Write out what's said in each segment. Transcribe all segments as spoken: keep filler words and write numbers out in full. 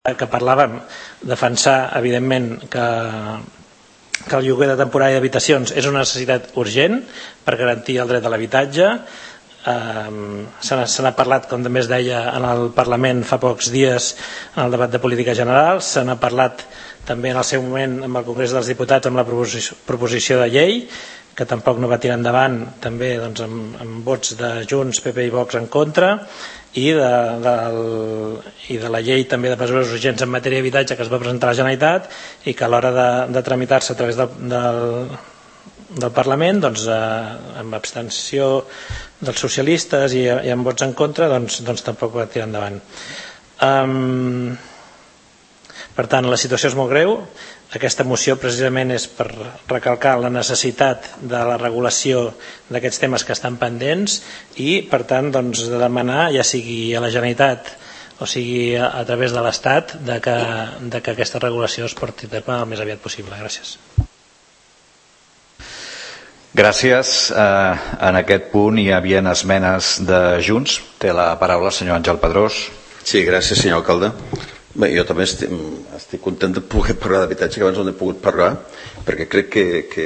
que parlàvem, defensar, evidentment, que, que el lloguer de temporada d'habitacions és una necessitat urgent per garantir el dret a l'habitatge. Um, se n'ha parlat, com també es deia, en el Parlament fa pocs dies en el debat de política general, se n'ha parlat també en el seu moment amb el Congrés dels Diputats amb la proposició, proposició de llei, que tampoc no va tirar endavant, també doncs, amb, amb vots de Junts, P P i Vox en contra, i de, del, i de la llei també de mesures urgents en matèria d'habitatge que es va presentar a la Generalitat i que a l'hora de, de tramitar-se a través del, del, del Parlament, doncs, eh, amb abstenció dels socialistes i, i amb vots en contra, doncs, doncs tampoc va tirar endavant. Um, per tant, la situació és molt greu. Aquesta moció precisament és per recalcar la necessitat de la regulació d'aquests temes que estan pendents i, per tant, doncs, de demanar, ja sigui a la Generalitat o sigui a, a través de l'Estat, de que, de que aquesta regulació es porti a terme el més aviat possible. Gràcies. Gràcies. Eh, en aquest punt hi havia esmenes de Junts. Té la paraula el senyor Àngel Pedrós. Sí, gràcies, senyor alcalde. Bé, jo també estic, estic content de poder parlar d'habitatge, que abans no he pogut parlar, perquè crec que, que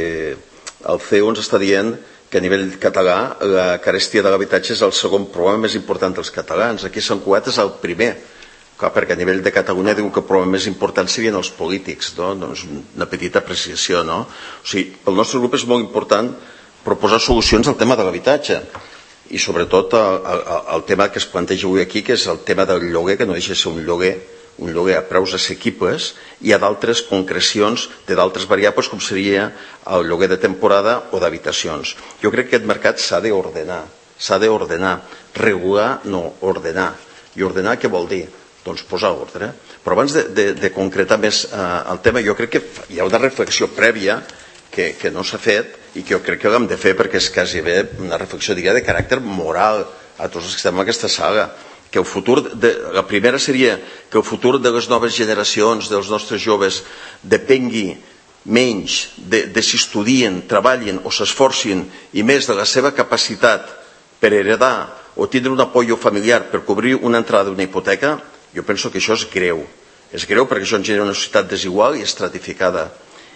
el C E O ens està dient que a nivell català la carestia de l'habitatge és el segon problema més important dels catalans. Aquí a Sant Cugat és el primer, clar, perquè a nivell de Catalunya diu que el problema més important serien els polítics, no? Doncs una petita apreciació, no? O sigui, pel nostre grup és molt important proposar solucions al tema de l'habitatge i sobretot el, el, el tema que es planteja avui aquí, que és el tema del lloguer, que no deixa de ser un lloguer un lloguer a preus assequibles, i a d'altres concrecions de d'altres variables com seria el lloguer de temporada o d'habitacions. Jo crec que aquest mercat s'ha d'ordenar, s'ha d'ordenar, regular, no, ordenar. I ordenar què vol dir? Doncs posar ordre. Però abans de, de, de concretar més eh, el tema, jo crec que hi ha una reflexió prèvia que, que no s'ha fet i que jo crec que l'hem de fer perquè és quasi bé una reflexió diria, de caràcter moral a tots els que estem en aquesta sala. Que el futur de, la primera seria que el futur de les noves generacions, dels nostres joves, depengui menys de, de si estudien, treballin o s'esforcin i més de la seva capacitat per heredar o tindre un apoyo familiar per cobrir una entrada d'una hipoteca. Jo penso que això és greu. És greu perquè això ens genera una societat desigual i estratificada.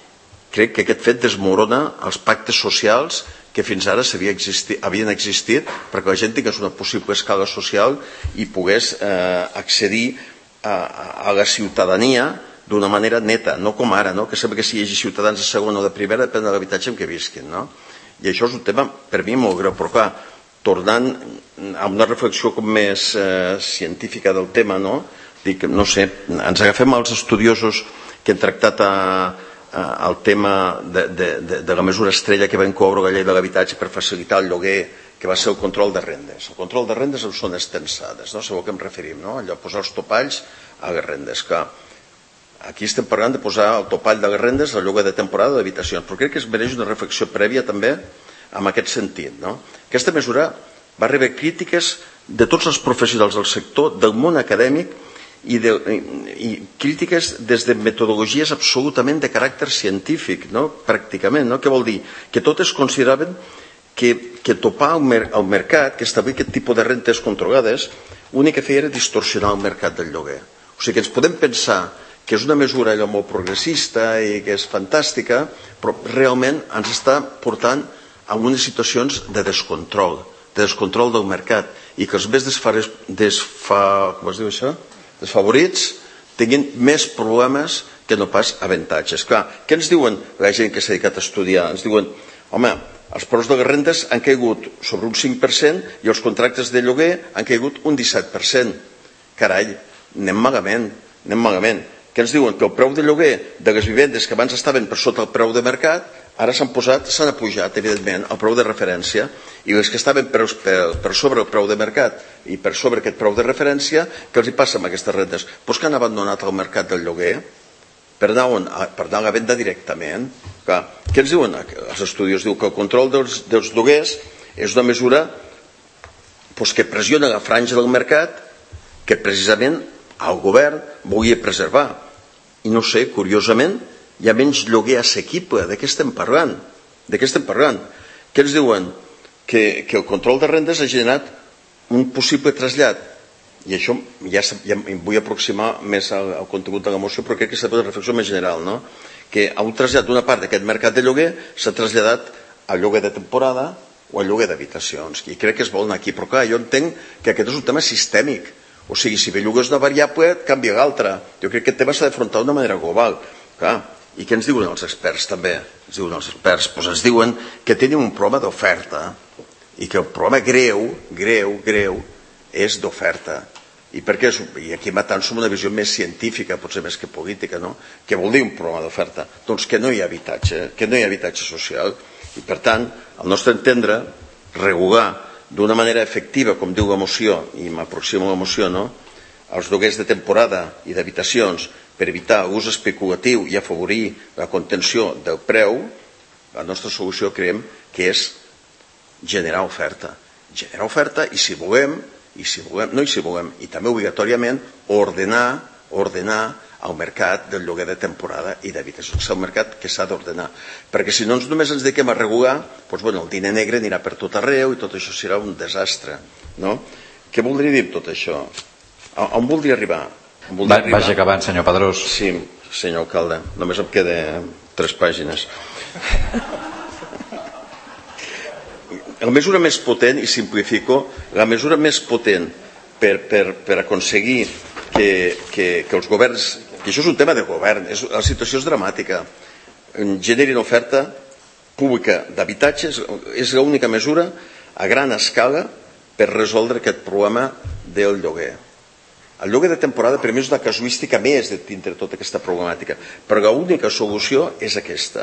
Crec que aquest fet desmorona els pactes socials que fins ara existit, havien existit perquè la gent tingués una possible escala social i pogués eh, accedir a, a la ciutadania d'una manera neta, no com ara, no? Que sembla que si hi hagi ciutadans de segona o de primera depèn de l'habitatge en què visquin, no? I això és un tema per mi molt greu, però clar, tornant a una reflexió com més eh, científica del tema, no? Dic, no sé, ens agafem als estudiosos que han tractat a el tema de, de, de, de la mesura estrella que va incloure la llei de l'habitatge per facilitar el lloguer, que va ser el control de rendes. El control de rendes són extensades, no? Sabeu què em referim, no? Allò, posar els topalls a les rendes. Clar, aquí estem parlant de posar el topall de les rendes al lloguer de temporada d'habitacions, però crec que es mereix una reflexió prèvia també en aquest sentit, no? Aquesta mesura va rebre crítiques de tots els professionals del sector, del món acadèmic, I, de, i crítiques des de metodologies absolutament de caràcter científic, no? Pràcticament, no? Què vol dir? Que totes consideraven que, que topar el, mer, el mercat, que establir aquest tipus de rentes controlades, l'únic que feia era distorsionar el mercat del lloguer. O sigui que ens podem pensar que és una mesura allò molt progressista i que és fantàstica, però realment ens està portant a unes situacions de descontrol, de descontrol del mercat, i que els més desfa, desfa, com es diu això? desfavorits tinguin més problemes que no pas avantatges. Clar, què ens diuen la gent que s'ha dedicat a estudiar? Ens diuen, home, els preus de les rendes han caigut sobre un cinc per cent i els contractes de lloguer han caigut un disset per cent. Carai, anem malament, anem malament. Què ens diuen? Que el preu de lloguer de les vivendes que abans estaven per sota el preu de mercat ara s'han posat, s'han apujat, evidentment, el preu de referència, i les que estaven per, per, per sobre el preu de mercat i per sobre aquest preu de referència, què els hi passa amb aquestes rendes? Doncs que han abandonat el mercat del lloguer per anar, on? Per anar a la venda directament. Clar, què ens diuen? Els estudis diuen que el control dels, dels lloguers és una mesura doncs, que pressiona la franja del mercat que precisament el govern volia preservar. I no sé, curiosament, hi ha menys lloguer assequible. De què estem parlant? De què estem parlant? Què ens diuen? Que, que el control de rendes ha generat un possible trasllat i això ja, ja em vull aproximar més al, al contingut de la moció, però crec que s'ha de fer una reflexió més general, no? Que a un trasllat d'una part d'aquest mercat de lloguer s'ha traslladat al lloguer de temporada o al lloguer d'habitacions, i crec que es vol anar aquí, però clar, jo entenc que aquest és un tema sistèmic, o sigui, si ve lloguers una variable, canvia l'altra. Jo crec que aquest tema s'ha d'afrontar d'una manera global. Clar, i què ens diuen els experts també? Ens diuen els experts, doncs ens diuen que tenim un problema d'oferta i que el problema greu, greu, greu, és d'oferta. I perquè, i aquí matant som una visió més científica, potser més que política, no? Què vol dir un problema d'oferta? Doncs que no hi ha habitatge, que no hi ha habitatge social, i per tant, al nostre entendre, regular d'una manera efectiva, com diu la moció, i m'aproximo a la moció, no? Els lloguers de temporada i d'habitacions per evitar l'ús especulatiu i afavorir la contenció del preu, la nostra solució creiem que és generar oferta. Generar oferta i si volem, i si volem, no i si volem, i també obligatòriament ordenar, ordenar el mercat del lloguer de temporada i d'habitacions. És el mercat que s'ha d'ordenar. Perquè si no ens només ens dediquem a regular, doncs, bueno, el diner negre anirà per tot arreu i tot això serà un desastre. No? Què voldria dir tot això? A on voldria arribar? Va, arribar? Vagi acabant, senyor Pedrós. Sí, senyor alcalde. Només em queda tres pàgines. La mesura més potent, i simplifico, la mesura més potent per, per, per aconseguir que, que, que els governs, que això és un tema de govern, és, la situació és dramàtica, generin oferta pública d'habitatges, és l'única mesura a gran escala per resoldre aquest problema del lloguer. El lloguer de temporada per mi és una casuística més dintre de tota aquesta problemàtica, però l'única solució és aquesta.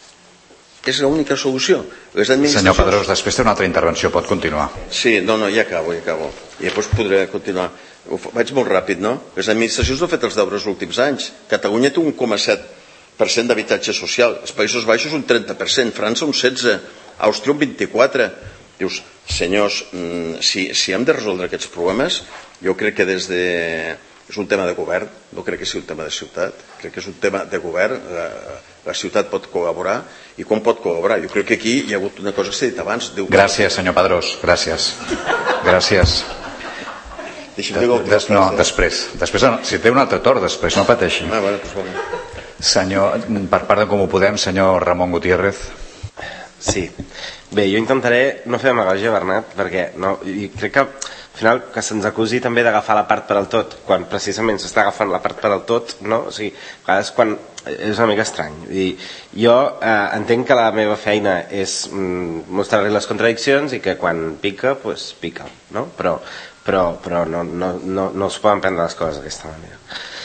És l'única solució. Les administracions... Senyor Pedrós, després té una altra intervenció, pot continuar. Sí, no, no, ja acabo, ja acabo. I després podré continuar. Ho vaig molt ràpid, no? Les administracions no han fet els deures els últims anys. Catalunya té un un coma set per cent d'habitatge social, els Països Baixos un trenta per cent, França un setze per cent, Àustria un vint-i-quatre per cent. Dius, senyors, si, si hem de resoldre aquests problemes, jo crec que des de... És un tema de govern, no crec que sigui un tema de ciutat, crec que és un tema de govern, la, la ciutat pot col·laborar, i com pot col·laborar? Jo crec que aquí hi ha hagut una cosa que s'ha dit abans. Diu, gràcies, senyor Pedrós, gràcies. Gràcies. Deixa'm dir l'altre. No, després. després. Si té un altre torn, després, no pateixi. Ah, bueno, doncs bueno. Senyor, per part de Com ho podem, senyor Ramon Gutiérrez. Sí. Bé, jo intentaré no fer demagògia, Bernat, perquè no, i crec que al final que se'ns acusi també d'agafar la part per al tot, quan precisament s'està agafant la part per al tot, no? O sigui, a vegades quan és una mica estrany. I jo eh, entenc que la meva feina és mm, mostrar-li les contradiccions i que quan pica, doncs pues, pica, no? Però, però, però no, no, no, no es poden prendre les coses d'aquesta manera.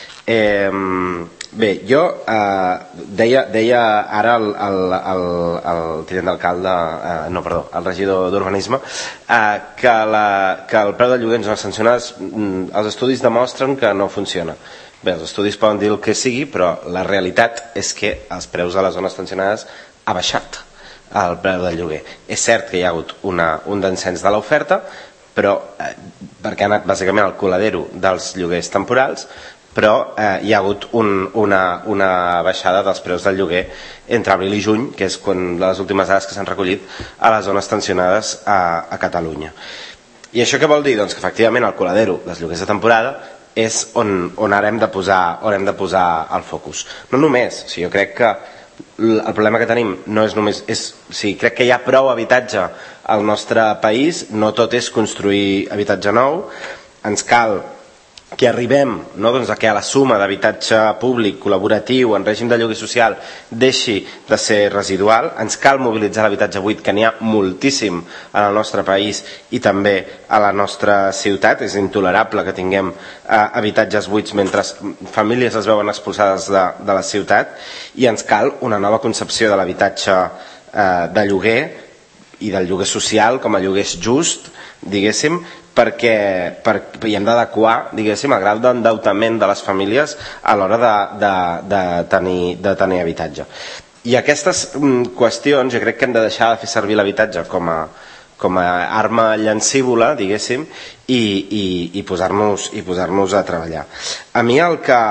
Eh, bé, jo eh, deia, deia ara el, el, el, el tinent d'alcalde, eh, no, perdó, el regidor d'Urbanisme, eh, que, la, que el preu del lloguer en zones sancionades, els estudis demostren que no funciona. Bé, els estudis poden dir el que sigui, però la realitat és que els preus de les zones sancionades ha baixat el preu del lloguer. És cert que hi ha hagut una, un descens de l'oferta, però eh, perquè ha anat bàsicament al coladero dels lloguers temporals, però eh, hi ha hagut un, una, una baixada dels preus del lloguer entre abril i juny, que és quan les últimes dades que s'han recollit a les zones tensionades a, a Catalunya. I això què vol dir? Doncs que efectivament el coladero dels lloguers de temporada és on, on ara hem de posar, on hem de posar el focus. No només, o sigui, jo crec que el problema que tenim no és només... És, o sigui, crec que hi ha prou habitatge al nostre país, no tot és construir habitatge nou, ens cal que arribem, no, doncs, a que a la suma d'habitatge públic, col·laboratiu, en règim de lloguer social, deixi de ser residual. Ens cal mobilitzar l'habitatge buit, que n'hi ha moltíssim en el nostre país i també a la nostra ciutat. És intolerable que tinguem eh, habitatges buits mentre famílies es veuen expulsades de, de la ciutat, i ens cal una nova concepció de l'habitatge eh, de lloguer i del lloguer social com a lloguer just, diguéssim, perquè per, hi hem d'adequar, diguéssim, el grau d'endeutament de les famílies a l'hora de, de, de, tenir, de tenir habitatge. I aquestes mm, qüestions jo crec que hem de deixar de fer servir l'habitatge com a, com a arma llancívola, diguéssim, i, i, i posar-nos i posar-nos a treballar. A mi el que...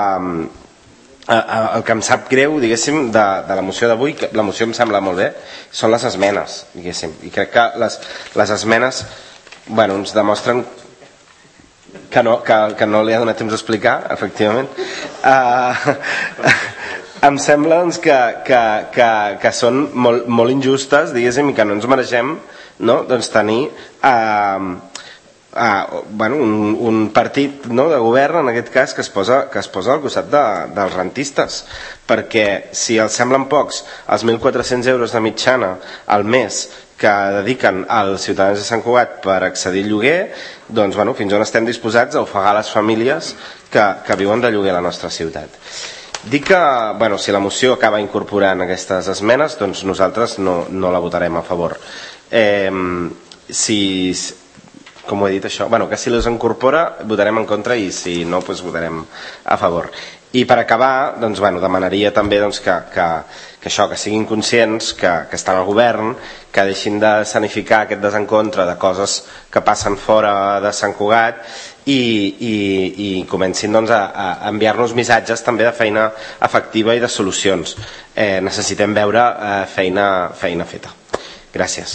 el que em sap greu, diguéssim, de, de la moció d'avui, que la moció em sembla molt bé, són les esmenes, diguéssim, i crec que les, les esmenes, bueno, ens demostren que no, que, que no li ha donat temps d'explicar, efectivament. Uh, em sembla doncs, que, que, que, que són molt, molt injustes, diguéssim, i que no ens mereixem, no? Doncs tenir uh, uh, bueno, un, un partit, no, de govern, en aquest cas, que es posa, que es posa al costat de, dels rentistes, perquè si els semblen pocs els mil quatre-cents euros de mitjana al mes que dediquen als ciutadans de Sant Cugat per accedir al lloguer, doncs bueno, fins on estem disposats a ofegar les famílies que, que viuen de lloguer a la nostra ciutat. Dic que, bueno, si la moció acaba incorporant aquestes esmenes, doncs nosaltres no, no la votarem a favor. Eh, si, com ho he dit això, bueno, que si les incorpora votarem en contra i si no, doncs votarem a favor. I per acabar, doncs, bueno, demanaria també doncs, que, que, que això, que siguin conscients que, que estan al govern, que deixin de sanificar aquest desencontre de coses que passen fora de Sant Cugat i, i, i comencin doncs, a, a enviar-nos missatges també de feina efectiva i de solucions. Eh, necessitem veure eh, feina, feina feta. Gràcies.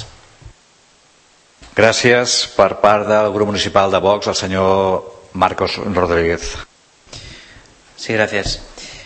Gràcies. Per part del grup municipal de Vox, el senyor Marcos Rodríguez. Sí, gracias.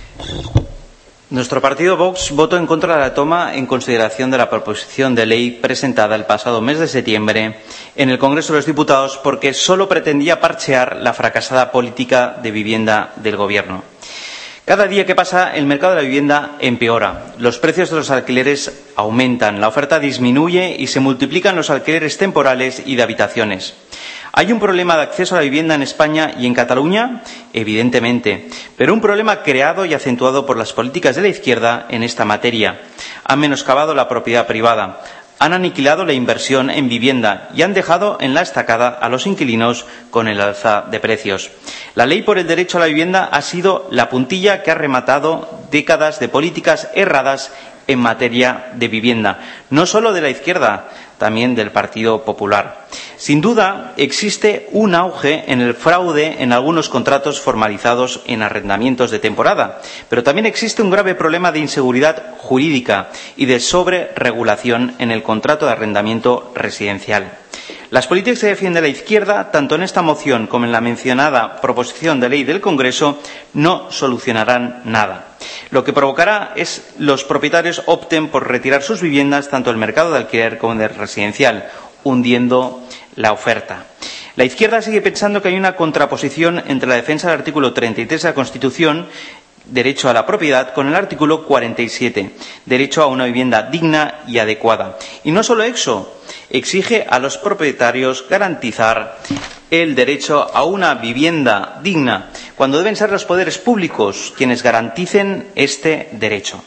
Nuestro partido Vox votó en contra de la toma en consideración de la proposición de ley presentada el pasado mes de septiembre en el Congreso de los Diputados porque solo pretendía parchear la fracasada política de vivienda del Gobierno. Cada día que pasa, el mercado de la vivienda empeora. Los precios de los alquileres aumentan, la oferta disminuye y se multiplican los alquileres temporales y de habitaciones. ¿Hay un problema de acceso a la vivienda en España y en Cataluña? Evidentemente, pero un problema creado y acentuado por las políticas de la izquierda en esta materia. Han menoscabado la propiedad privada, han aniquilado la inversión en vivienda y han dejado en la estacada a los inquilinos con el alza de precios. La ley por el derecho a la vivienda ha sido la puntilla que ha rematado décadas de políticas erradas en materia de vivienda, no solo de la izquierda, también del Partido Popular. Sin duda, existe un auge en el fraude en algunos contratos formalizados en arrendamientos de temporada, pero también existe un grave problema de inseguridad jurídica y de sobreregulación en el contrato de arrendamiento residencial. Las políticas que defiende la izquierda, tanto en esta moción como en la mencionada proposición de ley del Congreso, no solucionarán nada. Lo que provocará es que los propietarios opten por retirar sus viviendas tanto del mercado de alquiler como del residencial, hundiendo la oferta. La izquierda sigue pensando que hay una contraposición entre la defensa del artículo treinta y tres de la Constitución, derecho a la propiedad, con el artículo cuarenta y siete, derecho a una vivienda digna y adecuada. Y no solo eso, exige a los propietarios garantizar el derecho a una vivienda digna, cuando deben ser los poderes públicos quienes garanticen este derecho.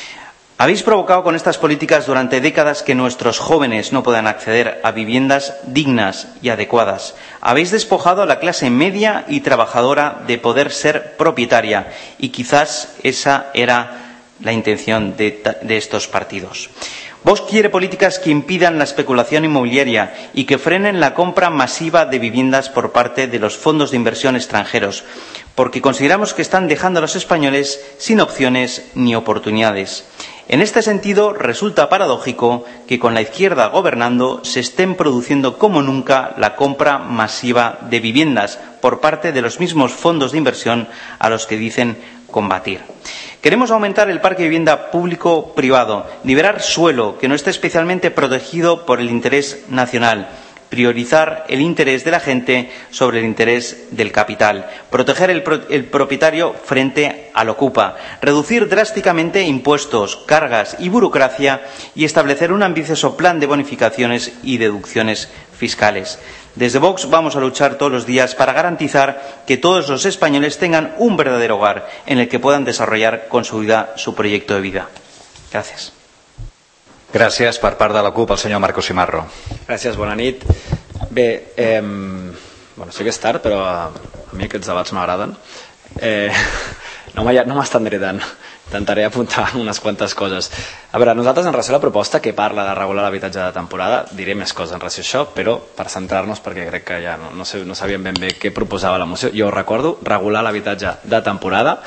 Habéis provocado con estas políticas durante décadas que nuestros jóvenes no puedan acceder a viviendas dignas y adecuadas. Habéis despojado a la clase media y trabajadora de poder ser propietaria y quizás esa era la intención de, de estos partidos. Vox quiere políticas que impidan la especulación inmobiliaria y que frenen la compra masiva de viviendas por parte de los fondos de inversión extranjeros, porque consideramos que están dejando a los españoles sin opciones ni oportunidades. En este sentido, resulta paradójico que con la izquierda gobernando se estén produciendo como nunca la compra masiva de viviendas por parte de los mismos fondos de inversión a los que dicen combatir. Queremos aumentar el parque de vivienda público-privado, liberar suelo que no esté especialmente protegido por el interés nacional, priorizar el interés de la gente sobre el interés del capital, proteger el, pro el propietario frente al ocupa, reducir drásticamente impuestos, cargas y burocracia y establecer un ambicioso plan de bonificaciones y deducciones fiscales. Desde Vox vamos a luchar todos los días para garantizar que todos los españoles tengan un verdadero hogar en el que puedan desarrollar con su vida su proyecto de vida. Gracias. Gràcies. Per part de la CUP, el senyor Marcos Simarro. Gràcies, bona nit. Bé, eh, bueno, sé que és tard, però a mi aquests debats m'agraden. Eh, no m'estendré tant. Intentaré apuntar unes quantes coses. A veure, nosaltres en relació a la proposta que parla de regular l'habitatge de temporada, diré més coses en relació a això, però per centrar-nos, perquè crec que ja no, no, sé, no sabíem ben bé què proposava la moció. Jo recordo regular l'habitatge de temporada.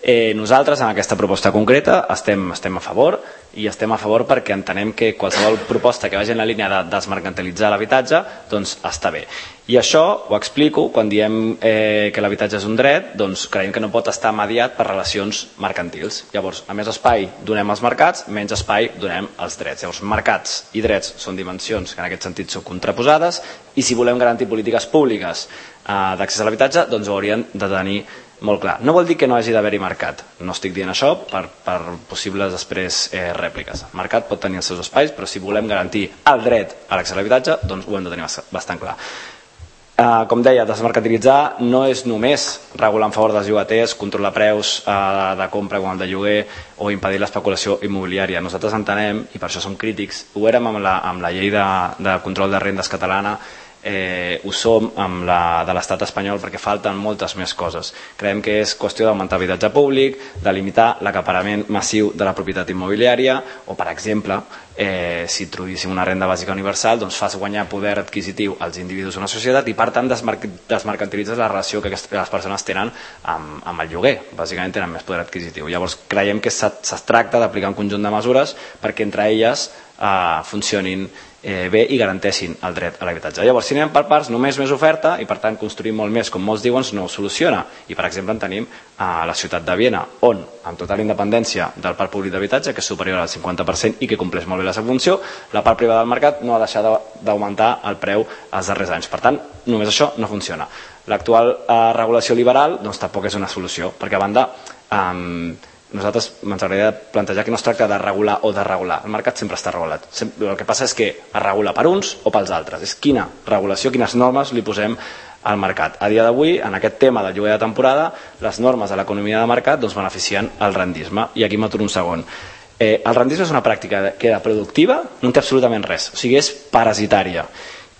Eh, nosaltres en aquesta proposta concreta estem, estem a favor, i estem a favor perquè entenem que qualsevol proposta que vagi en la línia de desmercantilitzar l'habitatge doncs està bé. I això ho explico quan diem eh, que l'habitatge és un dret, doncs creiem que no pot estar mediat per relacions mercantils. Llavors, a més espai donem als mercats, menys espai donem als drets. Llavors, mercats i drets són dimensions que en aquest sentit són contraposades, i si volem garantir polítiques públiques eh, d'accés a l'habitatge, doncs ho haurien de tenir molt clar. No vol dir que no hagi d'haver-hi mercat. No estic dient això per, per possibles després eh, rèpliques. El mercat pot tenir els seus espais, però si volem garantir el dret a l'accés a l'habitatge, doncs ho hem de tenir bastant clar. Eh, com deia, desmercantilitzar no és només regular en favor dels llogaters, controlar preus eh, de compra com el de lloguer o impedir l'especulació immobiliària. Nosaltres entenem, i per això som crítics, ho érem amb la, amb la llei de, de control de rendes catalana, Eh, ho som amb la de l'estat espanyol perquè falten moltes més coses. Creiem que és qüestió d'augmentar habitatge públic, de limitar l'acaparament massiu de la propietat immobiliària, o per exemple, eh, si introduíssim una renda bàsica universal, doncs fas guanyar poder adquisitiu als individus d'una societat i per tant desmercantilitzes la relació que les persones tenen amb, amb el lloguer. Bàsicament tenen més poder adquisitiu. Llavors creiem que es tracta d'aplicar un conjunt de mesures perquè entre elles eh, funcionin Eh, bé i garanteixin el dret a l'habitatge. Llavors, si anem per parts, només més oferta i per tant construir molt més, com molts diuen, no ho soluciona. I per exemple en tenim a la ciutat de Viena, on amb tota la independència del parc públic d'habitatge, que és superior al cinquanta per cent i que compleix molt bé la seva funció, la part privada del mercat no ha deixat d'augmentar el preu els darrers anys. Per tant, només això no funciona. L'actual eh, regulació liberal doncs, tampoc és una solució, perquè a banda eh, nosaltres ens agradaria plantejar que no es tracta de regular o de regular. El mercat sempre està regulat. El que passa és que es regula per uns o pels altres. És quina regulació, quines normes li posem al mercat. A dia d'avui, en aquest tema del lloguer de temporada, les normes de l'economia de mercat doncs, beneficien el rendisme. I aquí m'aturo un segon. Eh, el rendisme és una pràctica que de productiva no té absolutament res. O sigui, és parasitària.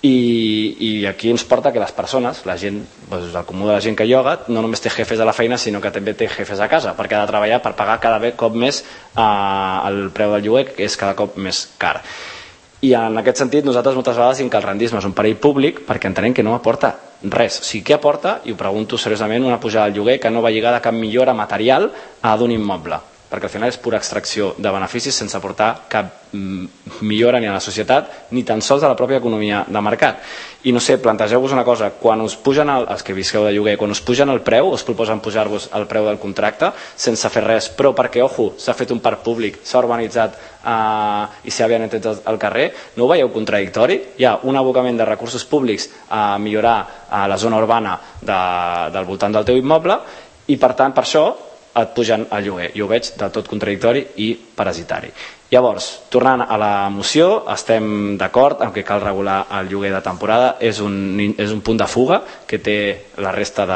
I, i aquí ens porta que les persones, la gent, doncs el comú de la gent que lloga, no només té jefes a la feina, sinó que també té jefes a casa, perquè ha de treballar per pagar cada cop més eh, el preu del lloguer, que és cada cop més car. I en aquest sentit nosaltres moltes vegades diem que el rendisme és un perill públic perquè entenem que no aporta res. O sigui, què aporta? I ho pregunto seriosament, una pujada del lloguer que no va lligada a cap millora material d'un immoble, perquè al final és pura extracció de beneficis sense aportar cap millora ni a la societat ni tan sols a la pròpia economia de mercat. I no sé, plantegeu-vos una cosa, quan us pugen el, els que visqueu de lloguer, quan us pugen el preu, us proposen pujar-vos el preu del contracte sense fer res, però perquè, ojo, s'ha fet un parc públic, s'ha urbanitzat eh, i s'ha aviat al carrer, no ho veieu contradictori? Hi ha un abocament de recursos públics a millorar a la zona urbana de, del voltant del teu immoble i per tant per això et pugen el lloguer. Jo ho veig del tot contradictori i parasitari. Llavors, tornant a la moció, estem d'acord en que cal regular el lloguer de temporada. És un, és un punt de fuga que té la resta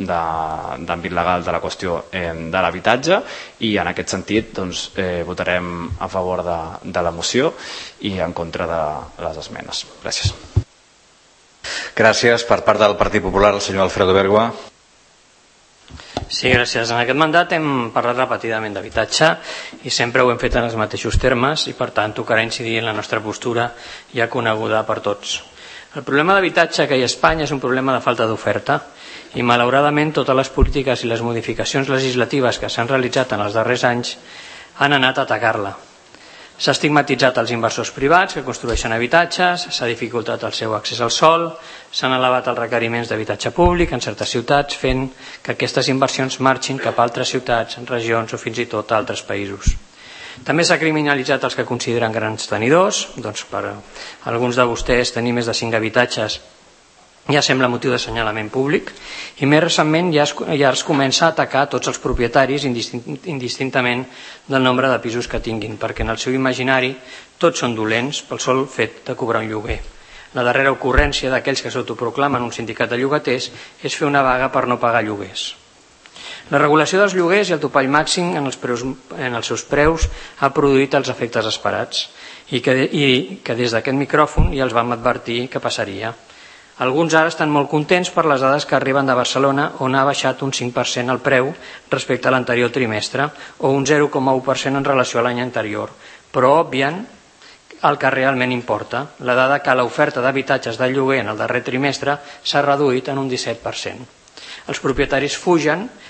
d'àmbit legal de la qüestió eh, de l'habitatge i en aquest sentit doncs, eh, votarem a favor de, de la moció i en contra de les esmenes. Gràcies. Gràcies. Per part del Partit Popular, el senyor Alfredo Bergua. Sí, gràcies. En aquest mandat hem parlat repetidament d'habitatge i sempre ho hem fet en els mateixos termes i per tant tocarà incidir en la nostra postura ja coneguda per tots. El problema d'habitatge que hi ha a Espanya és un problema de falta d'oferta i malauradament totes les polítiques i les modificacions legislatives que s'han realitzat en els darrers anys han anat a atacar-la. S'ha estigmatitzat els inversors privats que construeixen habitatges, s'ha dificultat el seu accés al sòl, s'han elevat els requeriments d'habitatge públic en certes ciutats, fent que aquestes inversions marxin cap a altres ciutats, regions o fins i tot a altres països. També s'ha criminalitzat els que consideren grans tenidors, doncs per alguns de vostès tenir més de cinc habitatges ja sembla motiu d'assenyalament públic i més recentment ja es, ja es comença a atacar tots els propietaris indistintament del nombre de pisos que tinguin, perquè en el seu imaginari tots són dolents pel sol fet de cobrar un lloguer. La darrera ocurrència d'aquells que s'autoproclamen un sindicat de llogaters és fer una vaga per no pagar lloguers. La regulació dels lloguers i el topall màxim en els, preus, en els seus preus ha produït els efectes esperats i que, i que des d'aquest micròfon ja els vam advertir que passaria. Alguns ara estan molt contents per les dades que arriben de Barcelona, on ha baixat un cinc per cent el preu respecte a l'anterior trimestre o un zero coma u per cent en relació a l'any anterior, però obvien el que realment importa, la dada que l'oferta d'habitatges de lloguer en el darrer trimestre s'ha reduït en un disset per cent. Els propietaris fugen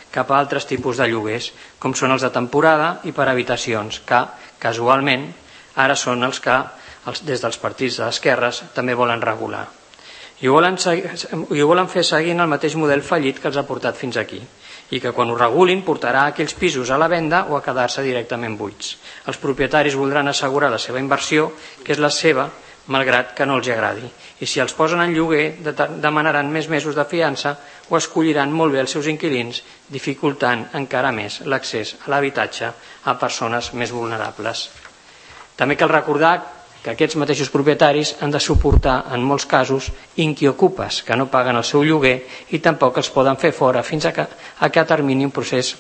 cap a altres tipus de lloguers, com són els de temporada i per habitacions, que, casualment, ara són els que, des dels partits d'esquerres, també volen regular. I ho volen, i ho volen fer seguint el mateix model fallit que els ha portat fins aquí, i que quan ho regulin portarà aquells pisos a la venda o a quedar-se directament buits. Els propietaris voldran assegurar la seva inversió, que és la seva, malgrat que no els agradi, i si els posen en lloguer demanaran més mesos de fiança o escolliran molt bé els seus inquilins, dificultant encara més l'accés a l'habitatge a persones més vulnerables. També cal recordar que aquests mateixos propietaris han de suportar en molts casos inquiocupes que no paguen el seu lloguer i tampoc els poden fer fora fins a que, a que termini un procés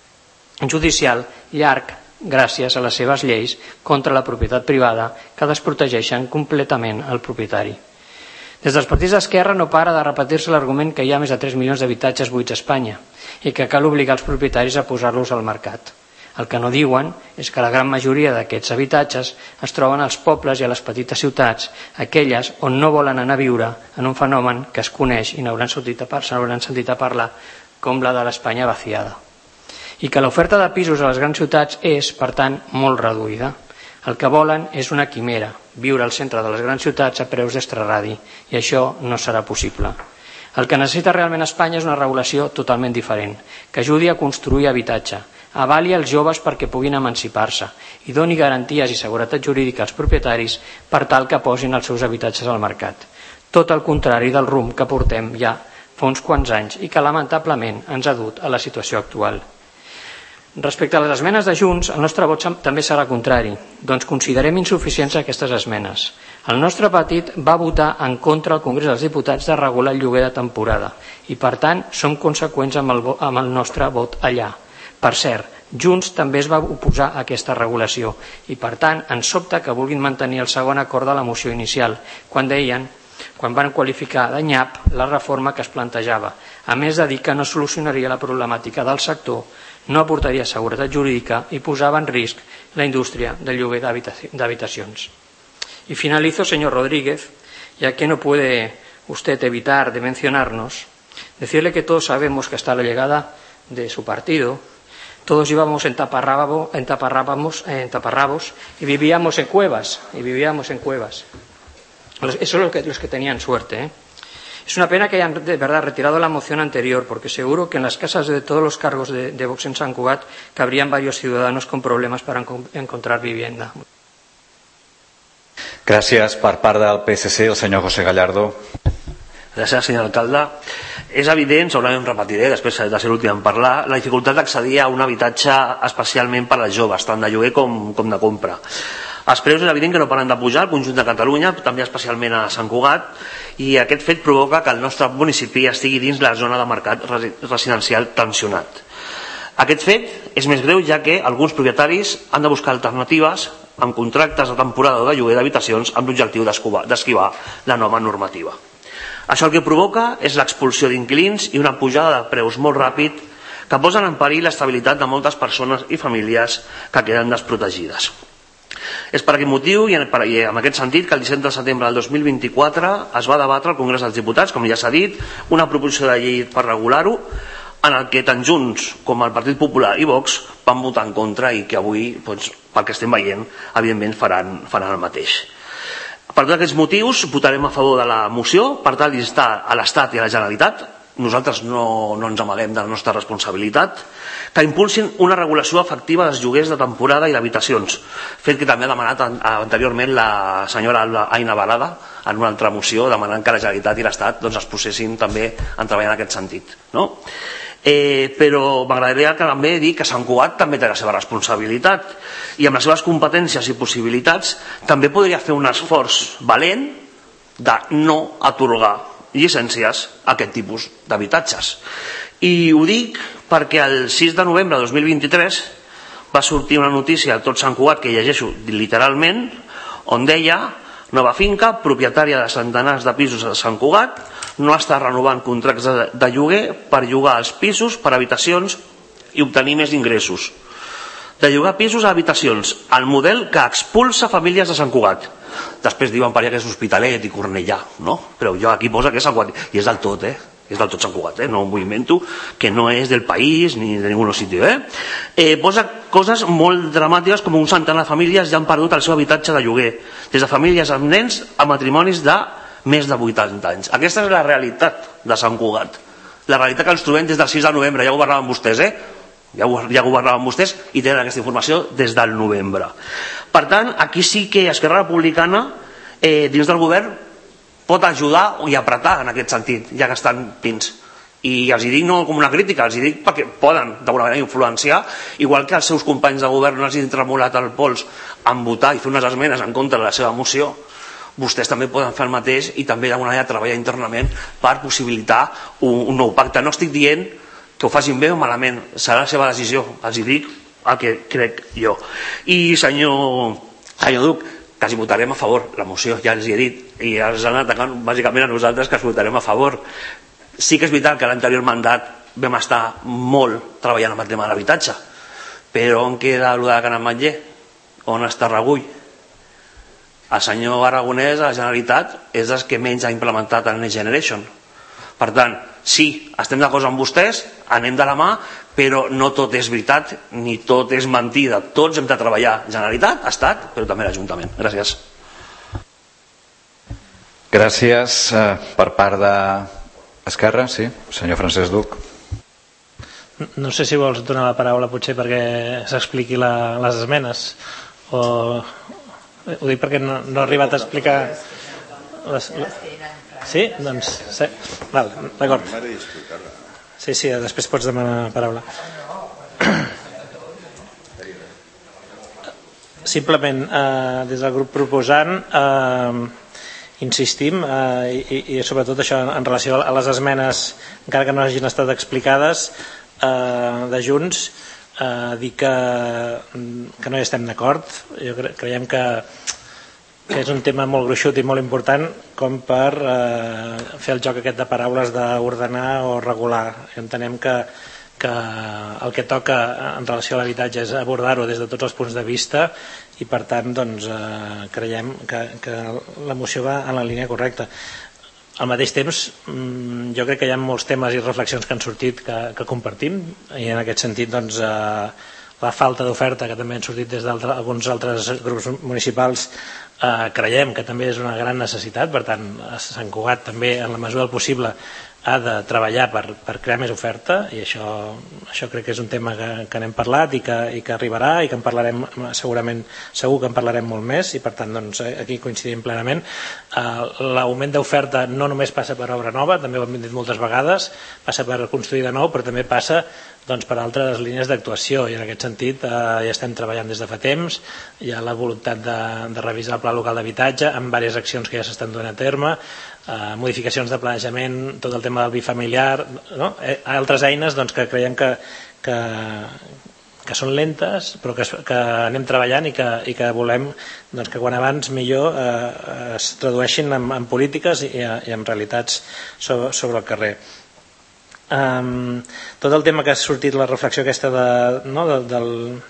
judicial llarg gràcies a les seves lleis contra la propietat privada que desprotegeixen completament el propietari. Des dels partits d'esquerra no para de repetir-se l'argument que hi ha més de tres milions d'habitatges buits a Espanya i que cal obligar els propietaris a posar-los al mercat. El que no diuen és que la gran majoria d'aquests habitatges es troben als pobles i a les petites ciutats, aquelles on no volen anar a viure en un fenomen que es coneix i n'hauran sentit, sentit a parlar com la de l'Espanya vaciada. I que l'oferta de pisos a les grans ciutats és, per tant, molt reduïda. El que volen és una quimera, viure al centre de les grans ciutats a preus d'extraradi, i això no serà possible. El que necessita realment Espanya és una regulació totalment diferent, que ajudi a construir habitatge, avali els joves perquè puguin emancipar-se i doni garanties i seguretat jurídica als propietaris per tal que posin els seus habitatges al mercat. Tot el contrari del rumb que portem ja fa uns quants anys i que lamentablement ens ha dut a la situació actual. Respecte a les esmenes de Junts, el nostre vot també serà contrari, doncs considerem insuficients aquestes esmenes. El nostre partit va votar en contra al Congrés dels Diputats de regular el lloguer de temporada i, per tant, som conseqüents amb el, amb el nostre vot allà. Per cert, Junts també es va oposar a aquesta regulació i, per tant, ens sobta que vulguin mantenir el segon acord de la moció inicial, quan deien, quan van qualificar de nyap la reforma que es plantejava, a més de dir que no solucionaria la problemàtica del sector, no aportaria seguretat jurídica i posava en risc la indústria del lloguer d'habitacions. Y finalizo, señor Rodríguez, ya que no puede usted evitar de mencionarnos, decirle que todos sabemos que hasta la llegada de su partido todos íbamos en taparrabos, en taparrabos, en taparrabos y vivíamos en cuevas, y vivíamos en cuevas. Eso es lo que, los que tenían suerte, ¿eh? Es una pena que hayan de verdad retirado la moción anterior, porque seguro que en las casas de todos los cargos de, de Vox en Sant Cugat cabrían varios ciudadanos con problemas para encontrar vivienda. Gràcies. Per part del P S C, el senyor José Gallardo. Gràcies, senyor alcalde. És evident, segurament em repetiré, després de ser l'últim en parlar, la dificultat d'accedir a un habitatge especialment per als joves, tant de lloguer com, com de compra. Els preus és evident que no paren de pujar al conjunt de Catalunya, també especialment a Sant Cugat, i aquest fet provoca que el nostre municipi estigui dins la zona de mercat residencial tensionat. Aquest fet és més greu ja que alguns propietaris han de buscar alternatives amb contractes de temporada o de lloguer d'habitacions amb l'objectiu d'esquivar la nova normativa. Això el que provoca és l'expulsió d'inquilins i una pujada de preus molt ràpid que posen en perill l'estabilitat de moltes persones i famílies que queden desprotegides. És per aquest motiu i en aquest sentit que el disset de setembre del dos mil vint-i-quatre es va debatre al Congrés dels Diputats, com ja s'ha dit, una proposició de llei per regular-ho, en el que tant Junts com el Partit Popular i Vox van votar en contra i que avui, doncs, pel que estem veient, evidentment faran, faran el mateix. Per tots aquests motius votarem a favor de la moció per tal d'instar a l'Estat i a la Generalitat, nosaltres no, no ens amaguem de la nostra responsabilitat, que impulsin una regulació efectiva dels lloguers de temporada i d'habitacions, fet que també ha demanat anteriorment la senyora Aina Balada en una altra moció, demanant que la Generalitat i l'Estat doncs, es posessin també en treballar en aquest sentit. No? Eh, però m'agradaria també dir que Sant Cugat també té la seva responsabilitat i amb les seves competències i possibilitats també podria fer un esforç valent de no atorgar llicències a aquest tipus d'habitatges. I ho dic perquè el sis de novembre de dos mil vint-i-tres va sortir una notícia a tot Sant Cugat que llegeixo literalment, on deia: nova finca, propietària de centenars de pisos a Sant Cugat, no està renovant contractes de, de lloguer per llogar els pisos per habitacions i obtenir més ingressos. De llogar pisos a habitacions, el model que expulsa famílies de Sant Cugat. Després diuen per allà que és Hospitalet i Cornellà, no? Però jo aquí posa que és el Guàrdia, i és del tot, eh? és del tot Sant Cugat, eh? No m'ho invento, que no és del país ni de ningun sitio. Eh? Eh, posa coses molt dramàtiques, com un centenar de famílies ja han perdut el seu habitatge de lloguer, des de famílies amb nens a matrimonis de més de vuitanta anys. Aquesta és la realitat de Sant Cugat, la realitat que ens trobem des del sis de novembre. Ja governaven vostès, eh? Ja, ja governaven vostès i tenen aquesta informació des del novembre. Per tant, aquí sí que Esquerra Republicana, eh, dins del govern, pot ajudar i apretar en aquest sentit, ja que estan pins. I els hi dic no com una crítica, els hi dic perquè poden d'alguna manera influenciar, igual que els seus companys de govern no els han tremolat el pols en votar i fer unes esmenes en contra de la seva moció. Vostès també poden fer el mateix i també d'alguna manera treballar internament per possibilitar un, un nou pacte. No estic dient que ho facin bé o malament, serà la seva decisió, els hi dic el que crec jo. I senyor, senyor Duc, quasi votarem a favor la moció, ja els hi he dit, i els han atacat bàsicament a nosaltres que es votarem a favor. Sí que és veritat que a l'anterior mandat vam estar molt treballant amb el tema de l'habitatge, però on queda allò de Can Ametller? On està Regull? El senyor Aragonès, a la Generalitat, és dels que menys ha implementat el Next Generation. Per tant, sí, estem d'acord amb vostès, anem de la mà, però no tot és veritat ni tot és mentida. Tots hem de treballar, Generalitat, Estat, però també l'Ajuntament. Gràcies. Gràcies. Per part d'Esquerra, sí, senyor Francesc Duc. No sé si vols donar la paraula potser perquè s'expliqui la, les esmenes, o ho dic perquè no, no he arribat a explicar les... Sí? Doncs sí. Val, d'acord. Sí, sí, després pots demanar la paraula. Simplement, eh, des del grup proposant, eh, insistim, eh, i, i sobretot això en relació a les esmenes, encara que no hagin estat explicades, eh, de Junts, eh, dir que, que no hi estem d'acord. Jo cre creiem que que és un tema molt gruixut i molt important com per eh, fer el joc aquest de paraules d'ordenar o regular. Entenem que, que el que toca en relació a l'habitatge és abordar-ho des de tots els punts de vista i per tant doncs, eh, creiem que, que la moció va en la línia correcta. Al mateix temps, jo crec que hi ha molts temes i reflexions que han sortit que, que compartim i en aquest sentit doncs, eh, la falta d'oferta que també han sortit des d'alguns altres grups municipals eh, creiem que també és una gran necessitat, per tant Sant Cugat també en la mesura del possible ha de treballar per, per crear més oferta i això, això crec que és un tema que, que n'hem parlat i que, i que arribarà i que en parlarem segurament, segur que en parlarem molt més i per tant doncs, aquí coincidim plenament. Eh, l'augment d'oferta no només passa per obra nova, també ho hem dit moltes vegades, passa per construir de nou, però també passa doncs, per altres línies d'actuació i en aquest sentit eh, ja estem treballant des de fa temps, hi ha la voluntat de, de revisar el pla local d'habitatge amb diverses accions que ja s'estan duent a terme, eh, modificacions de planejament, tot el tema del bifamiliar, no? eh, altres eines doncs, que creiem que, que, que són lentes però que, que anem treballant i que, i que volem doncs, que quan abans millor eh, es tradueixin en, en polítiques i, i en realitats sobre, sobre el carrer. Um, tot el tema que ha sortit la reflexió aquesta de, no, de, del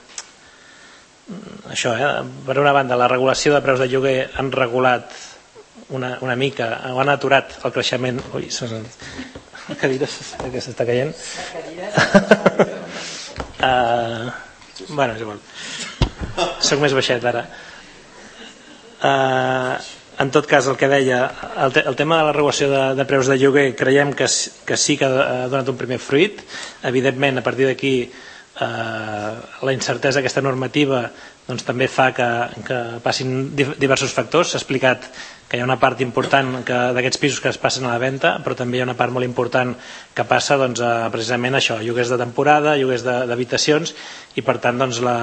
això, eh, per una banda la regulació de preus de lloguer han regulat una, una mica o han aturat el creixement. Ui, són cadires que s'està caient. uh, bueno, és igual, soc més baixet ara. uh, En tot cas, el que deia, el, te, el tema de la regulació de, de preus de lloguer creiem que, que sí que ha donat un primer fruit. Evidentment, a partir d'aquí, eh, la incertesa d'aquesta normativa doncs, també fa que, que passin diversos factors. S'ha explicat que hi ha una part important d'aquests pisos que es passen a la venda, però també hi ha una part molt important que passa doncs, a, precisament això, lloguers de temporada, lloguers d'habitacions, i per tant doncs, la...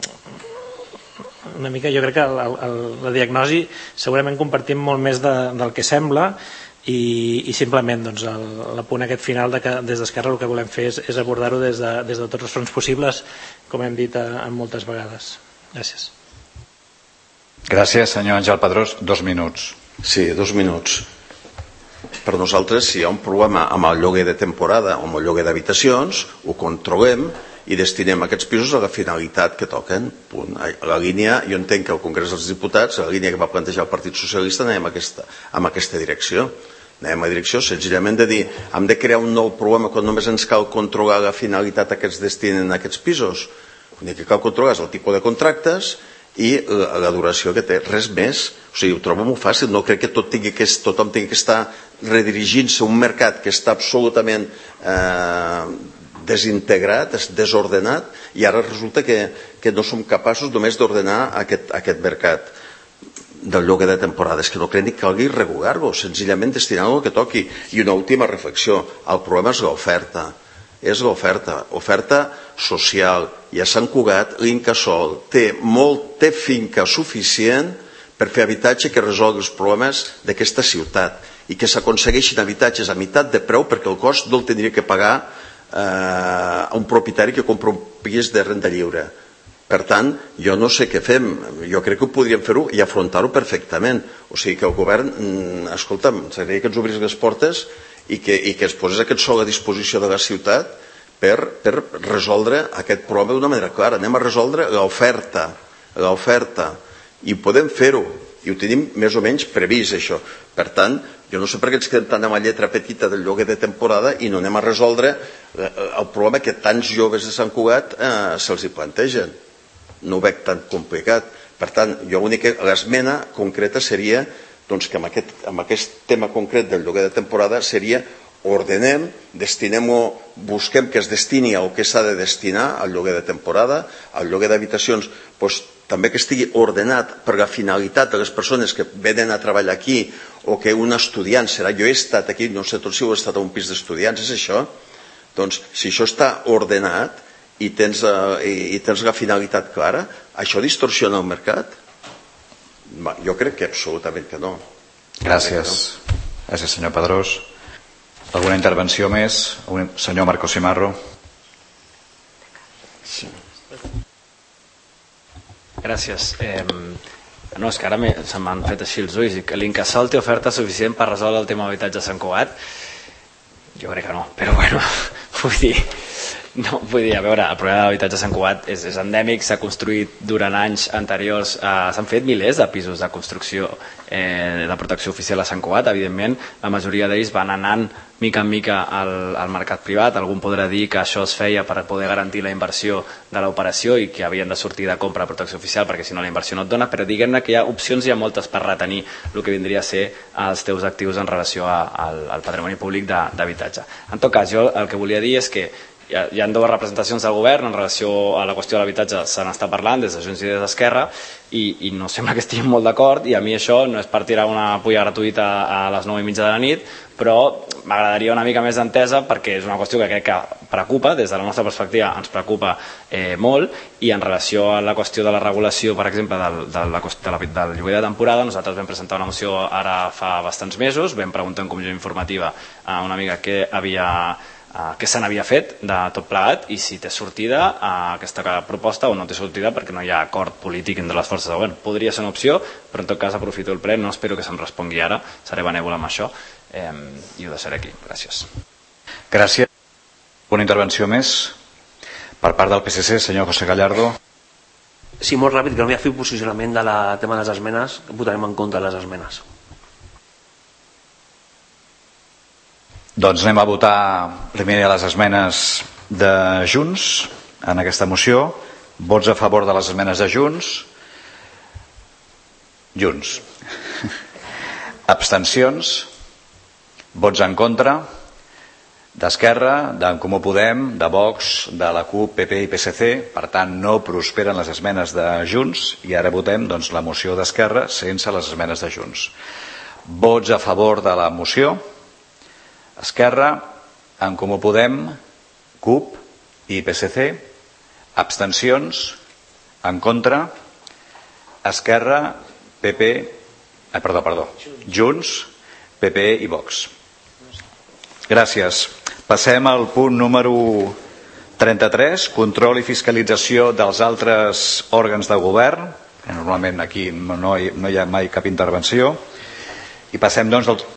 una mica jo crec que la, la, la diagnosi segurament compartim molt més de, del que sembla i, i simplement doncs, el, el punt aquest final de que des d'Esquerra el que volem fer és, és abordar-ho des, de, des de tots els fronts possibles, com hem dit a, a moltes vegades. Gràcies. Gràcies, senyor Àngel Pedrós. Dos minuts. Sí, dos minuts. Per nosaltres, si hi ha un problema amb el lloguer de temporada o amb el lloguer d'habitacions, ho controlem i destinem aquests pisos a la finalitat que toquen. Punt. La línia, jo entenc que el Congrés dels Diputats, la línia que va plantejar el Partit Socialista, anem en aquesta, en aquesta direcció. anem a direcció senzillament de dir hem de crear un nou problema quan només ens cal controlar la finalitat a què es destinen aquests pisos. El que cal controlar és el tipus de contractes i la, la duració que té, res més. O sigui, ho trobo molt fàcil, no crec que tot tingui que, tothom tingui que estar redirigint-se a un mercat que està absolutament eh, desintegrat, desordenat, i ara resulta que, que no som capaços només d'ordenar aquest, aquest mercat del lloguer de temporada. És que no crec ni que calgui regular-lo, senzillament destinar-lo al que toqui. I una última reflexió, el problema és l'oferta. És l'oferta, oferta social. I a Sant Cugat l'Incasòl té, molt, té finca suficient per fer habitatge que resolgui els problemes d'aquesta ciutat i que s'aconsegueixin habitatges a meitat de preu perquè el cost no el tindria que pagar eh, a un propietari que compra un pis de renda lliure. Per tant, jo no sé què fem, jo crec que ho podríem fer-ho i afrontar-ho perfectament. O sigui que el govern, escolta'm, s'agradaria que ens obrís les portes i que, i que es posés aquest sol a disposició de la ciutat per, per resoldre aquest problema d'una manera clara. Anem a resoldre l'oferta, l'oferta, i podem fer-ho, i ho tenim més o menys previst, això. Per tant, jo no sé per què ens quedem tant amb la lletra petita del lloguer de temporada i no anem a resoldre el problema que tants joves de Sant Cugat eh, se'ls hi plantegen. No ho veig tan complicat. Per tant, jo l'única, l'esmena concreta seria doncs, que amb aquest, amb aquest tema concret del lloguer de temporada seria ordenem, destinem-ho, busquem que es destini al que s'ha de destinar al lloguer de temporada, al lloguer d'habitacions, doncs, també que estigui ordenat per la finalitat de les persones que venen a treballar aquí o que un estudiant serà, jo he estat aquí, no sé tot si heu estat a un pis d'estudiants, és això? Doncs si això està ordenat i tens, eh, i tens la finalitat clara, això distorsiona el mercat? Jo crec que absolutament que no. Gràcies. Gràcies, senyor Pedrós. Alguna intervenció més? Senyor Marcos Simarro. Sí. Gràcies. Eh, no, és que ara se m'han fet així els ulls. Que l'Incasòl té oferta suficient per resoldre el tema d'habitatge a Sant Cugat? Jo crec que no, però bueno, vull dir... No, vull dir, a veure, el problema de l'habitatge a Sant Cugat és, és endèmic, s'ha construït durant anys anteriors, eh, s'han fet milers de pisos de construcció eh, de protecció oficial a Sant Cugat, evidentment, la majoria d'ells van anant mica en mica al, al mercat privat, algun podrà dir que això es feia per poder garantir la inversió de l'operació i que havien de sortir de compra de protecció oficial perquè si no la inversió no et dona, però diguem-ne que hi ha opcions, hi ha moltes per retenir el que vindria a ser els teus actius en relació a, al, al patrimoni públic d'habitatge. En tot cas, jo el que volia dir és que hi ha dues representacions del govern en relació a la qüestió de l'habitatge, se n'està parlant des de Junts i des d'Esquerra i, i no sembla que estiguin molt d'acord i a mi això no és per tirar una pulla gratuïta a les nou i mitja de la nit, però m'agradaria una mica més d'entesa perquè és una qüestió que crec que preocupa, des de la nostra perspectiva ens preocupa eh, molt i en relació a la qüestió de la regulació, per exemple, del, de la, de la, del lloguer de temporada, nosaltres vam presentar una moció ara fa bastants mesos, vam preguntar en comissió informativa a una amiga què havia Uh, què se n'havia fet de tot plegat i si té sortida uh, aquesta proposta o no té sortida perquè no hi ha acord polític entre les forces de govern. Podria ser una opció, però en tot cas aprofito el ple, no espero que se'm respongui ara, seré benèvol amb això eh, i ho deixaré aquí. Gràcies. Gràcies. Una intervenció més per part del P S C, senyor José Gallardo. Sí, molt ràpid, que no hi ha fet posicionament de la tema de les esmenes, votarem en contra de les esmenes. Doncs anem a votar primer les esmenes de Junts en aquesta moció. Vots a favor de les esmenes de Junts. Junts. Abstencions. Vots en contra. D'Esquerra, d'en Comú Podem, de Vox, de la CUP, P P i P S C. Per tant, no prosperen les esmenes de Junts i ara votem doncs, la moció d'Esquerra sense les esmenes de Junts. Vots a favor de la moció. Esquerra, en Comú Podem, CUP i P S C, abstencions, en contra, Esquerra, P P, eh, perdó, perdó, Junts, P P i Vox. Gràcies. Passem al punt número trenta-tres, control i fiscalització dels altres òrgans de govern, que normalment aquí no hi, no hi ha mai cap intervenció, i passem doncs al